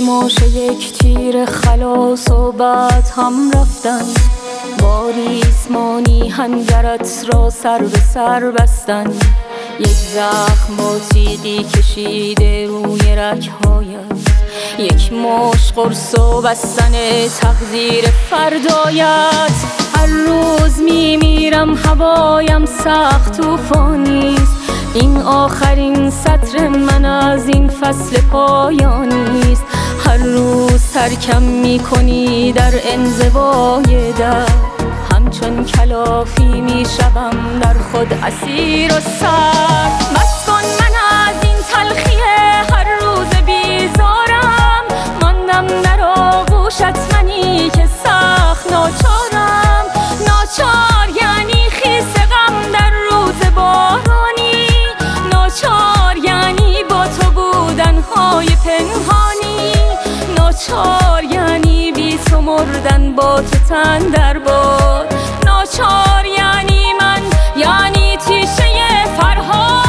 ماشه یک تیر خلاص و بعد هم رفتن، با ریسمانی هنگرت را سر به سر بستن. یک زخم با تیغی کشیده روی رگ‌هایت، یک مشت قرص و بستن تقدیر فردایت. هر روز میمیرم هوایم سخت طوفانیست، این آخرین سطر من از این فصل پایانیست. هر روز ترکم میکنی در انزوای در، همچون کلافی میشوم در خود اسیر و سر. بس کن من از این تلخی هر روز بیزارم، ماندم در آغوشت منی که سخت ناچارم. ناچار یعنی خیس غم در روز بارانی، ناچار یعنی با تو بودنهای پنهانی، ناچار یعنی بی تو مردن با تو تن در باد، ناچار یعنی من، یعنی تیشه فرهاد.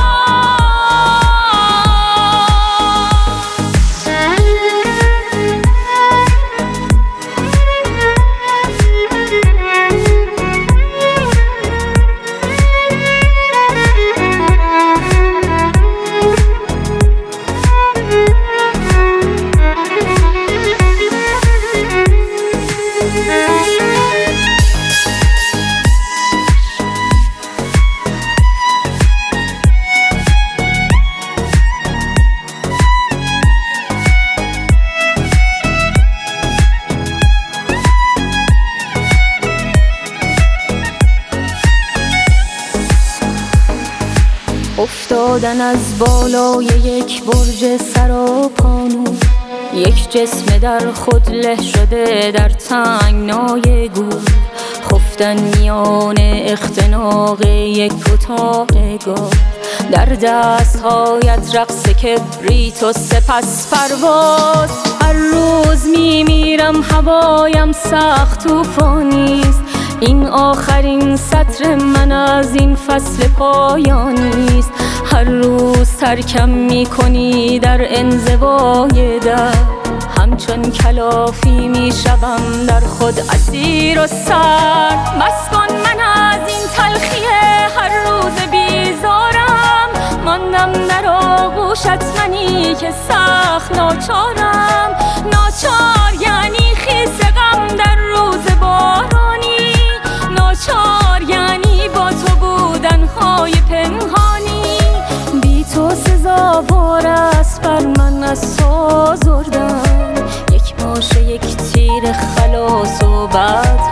افتادن از بالای یک برج سراپانو، یک جسم در خود له شده در تنگنای گور. خفتن میان اختناق یک اتاق گاو، در دستهایت رقص کبریت و سپس پرواز. هر روز میمیرم هوایم سخت طوفانیست، این آخرین سطر من از این فصل پایانیست. هر روز ترکم میکنی در انزوای در، همچون کلافی میشوم در خود اسیر و سر. بس کن من از این تلخی هر روز بیزارم، ماندم در آغوشت منی که سخت ناچارم. ناچار یعنی خیس غم در روز بارانی، ناچار یعنی با تو بودنهای پنهانی، بی تو سزاوار است بر من از تو آزردن. یک ماشه یک تیر خلاص و بعد